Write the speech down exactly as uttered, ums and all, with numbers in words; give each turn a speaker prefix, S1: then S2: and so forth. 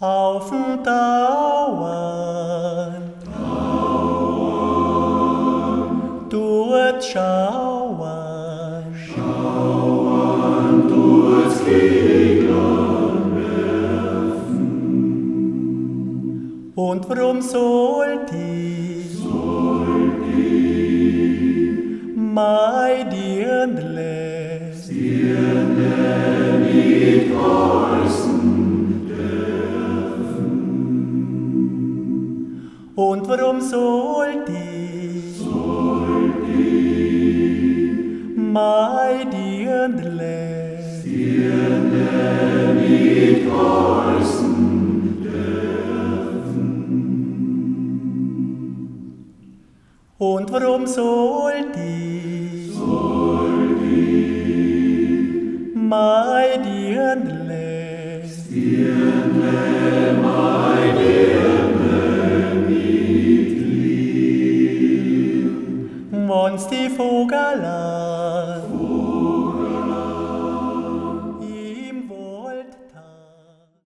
S1: Auf'n Dauern,
S2: Dauern,
S1: durchschauen,
S2: Schauern, durchs Gegland werfen.
S1: und warum soll die,
S2: Soll die,
S1: mei Dirn lässt,
S2: dir nicht heißen,
S1: und warum soll die,
S2: soll die,
S1: mei Dirn lässt,
S2: dir nicht heißen,
S1: und warum soll die,
S2: soll die,
S1: mei Dirn lässt,
S2: dir mein
S1: wann's die Vogeler